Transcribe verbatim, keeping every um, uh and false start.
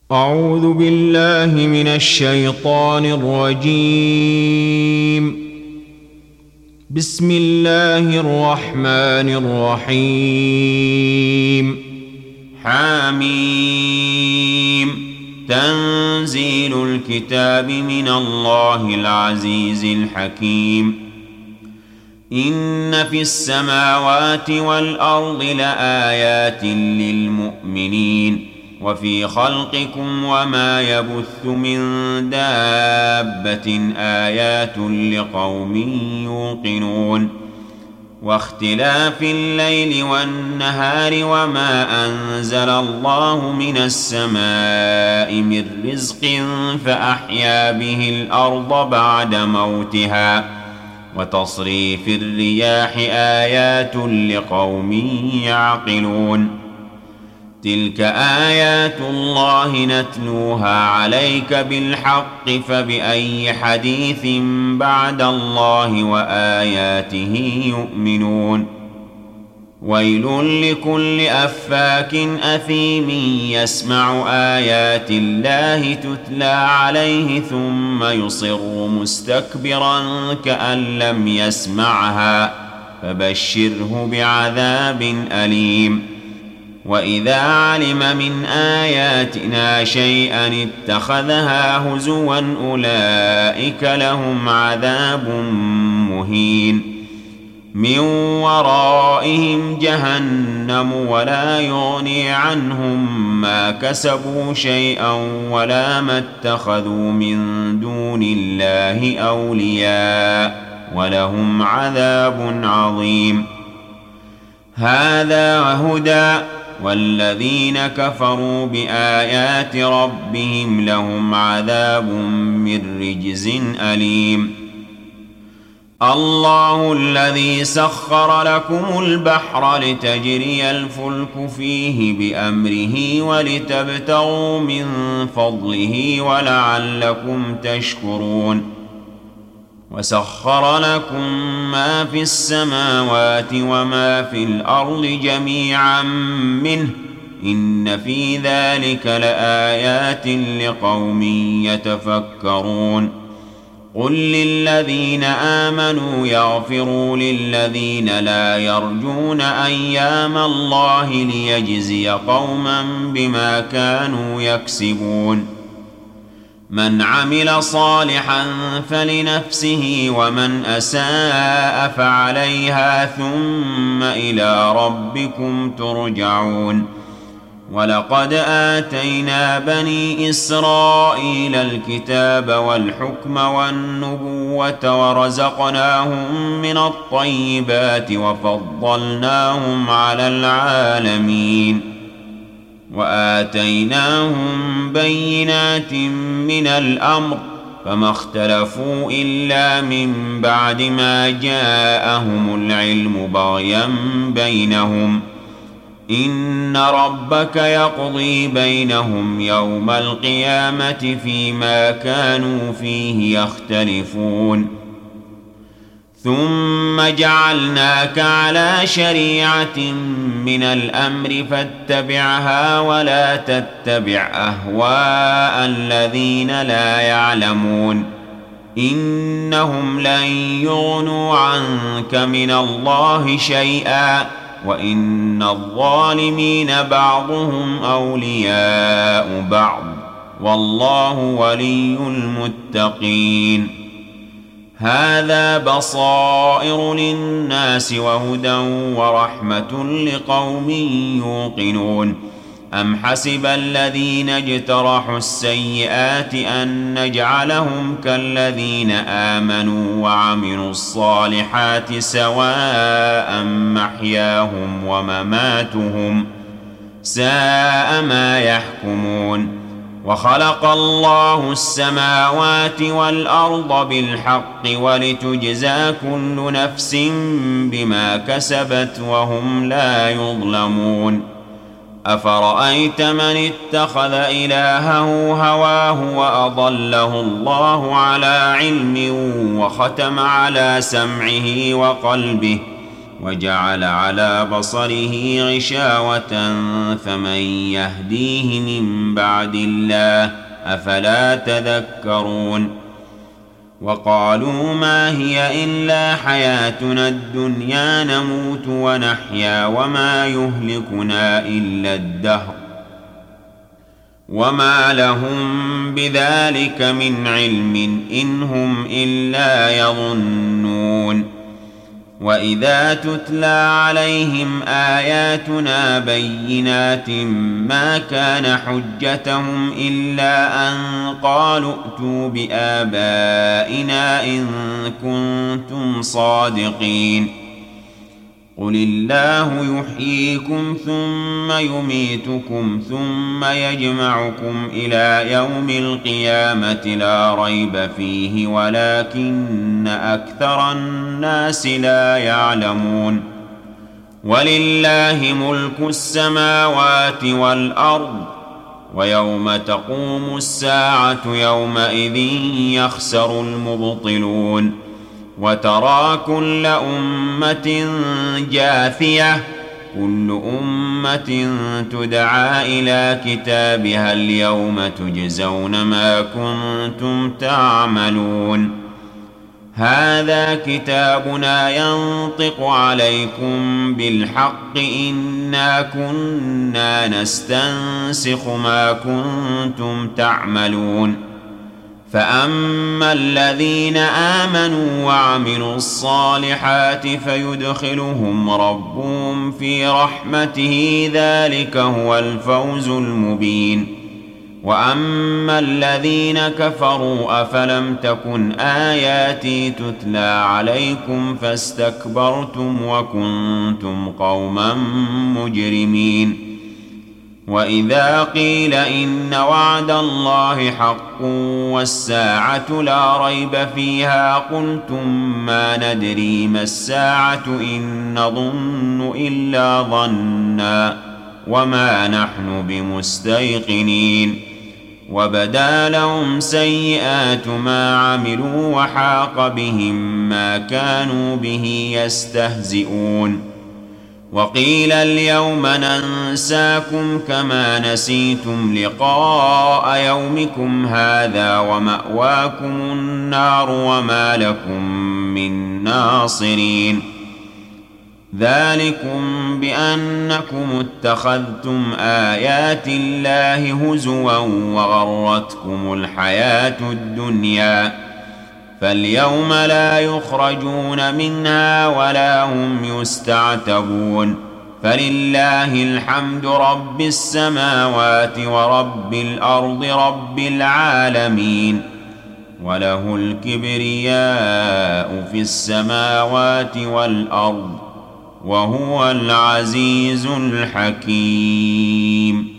أعوذ بالله من الشيطان الرجيم. بسم الله الرحمن الرحيم. حميم. تنزيل الكتاب من الله العزيز الحكيم. إن في السماوات والأرض لآيات للمؤمنين وفي خلقكم وما يبث من دابة آيات لقوم يوقنون. واختلاف الليل والنهار وما أنزل الله من السماء من رزق فأحيا به الأرض بعد موتها وتصريف الرياح آيات لقوم يعقلون. تلك آيات الله نتلوها عليك بالحق فبأي حديث بعد الله وآياته يؤمنون. ويل لكل أفاك أثيم يسمع آيات الله تتلى عليه ثم يصر مستكبرا كأن لم يسمعها فبشره بعذاب أليم. وإذا علم من آياتنا شيئا اتخذها هزوا أولئك لهم عذاب مهين. من ورائهم جهنم ولا يغني عنهم ما كسبوا شيئا ولا ما اتخذوا من دون الله أولياء ولهم عذاب عظيم. هذا هدى والذين كفروا بآيات ربهم لهم عذاب من رجز أليم. الله الذي سخر لكم البحر لتجري الفلك فيه بأمره ولتبتغوا من فضله ولعلكم تشكرون. وسخر لكم ما في السماوات وما في الأرض جميعا منه إن في ذلك لآيات لقوم يتفكرون. قل للذين آمنوا يغفروا للذين لا يرجون أيام الله ليجزي قوما بما كانوا يكسبون. من عمل صالحا فلنفسه ومن أساء فعليها ثم إلى ربكم ترجعون. ولقد آتينا بني إسرائيل الكتاب والحكم والنبوة ورزقناهم من الطيبات وفضلناهم على العالمين وآتيناهم بينات من الأمر فما اختلفوا إلا من بعد ما جاءهم العلم بغيا بينهم. إن ربك يقضي بينهم يوم القيامة فيما كانوا فيه يختلفون. ثم جعلناك على شريعة من الأمر فاتبعها ولا تتبع أهواء الذين لا يعلمون. إنهم لن يغنوا عنك من الله شيئا وإن الظالمين بعضهم أولياء بعض والله ولي المتقين. هذا بصائر للناس وهدى ورحمة لقوم يوقنون. أم حسب الذين اجترحوا السيئات أن نجعلهم كالذين آمنوا وعملوا الصالحات سواء محياهم ومماتهم ساء ما يحكمون. وخلق الله السماوات والأرض بالحق ولتجزى كل نفس بما كسبت وهم لا يظلمون. أفرأيت من اتخذ إلهه هواه وأضله الله على علم وختم على سمعه وقلبه وجعل على بصره غشاوة فمن يهديه من بعد الله أفلا تذكرون وقالوا ما هي إلا حياتنا الدنيا نموت ونحيا وما يهلكنا إلا الدهر وما لهم بذلك من علم إن هم إلا يظنون وإذا تتلى عليهم آياتنا بينات ما كان حجتهم إلا أن قالوا ائتوا بآبائنا إن كنتم صادقين قل الله يحييكم ثم يميتكم ثم يجمعكم إلى يوم القيامة لا ريب فيه ولكن أكثر الناس لا يعلمون ولله ملك السماوات والأرض ويوم تقوم الساعة يومئذ يخسر المبطلون وترى كل أمة جاثية كل أمة تدعى إلى كتابها اليوم تجزون ما كنتم تعملون هذا كتابنا ينطق عليكم بالحق إنا كنا نستنسخ ما كنتم تعملون فأما الذين آمنوا وعملوا الصالحات فيدخلهم ربهم في رحمته ذلك هو الفوز المبين وأما الذين كفروا أفلم تكن آياتي تتلى عليكم فاستكبرتم وكنتم قوما مجرمين وإذا قيل إن وعد الله حق والساعة لا ريب فيها قلتم ما ندري ما الساعة إن نظن إلا ظنا وما نحن بمستيقنين وبدا لهم سيئات ما عملوا وحاق بهم ما كانوا به يستهزئون وقيل اليوم ننساكم كما نسيتم لقاء يومكم هذا ومأواكم النار وما لكم من ناصرين ذلكم بأنكم اتخذتم آيات الله هزوا وغرتكم الحياة الدنيا فاليوم لا يخرجون منها ولا هم يستعتبون فلله الحمد رب السماوات ورب الأرض رب العالمين وله الكبرياء في السماوات والأرض وهو العزيز الحكيم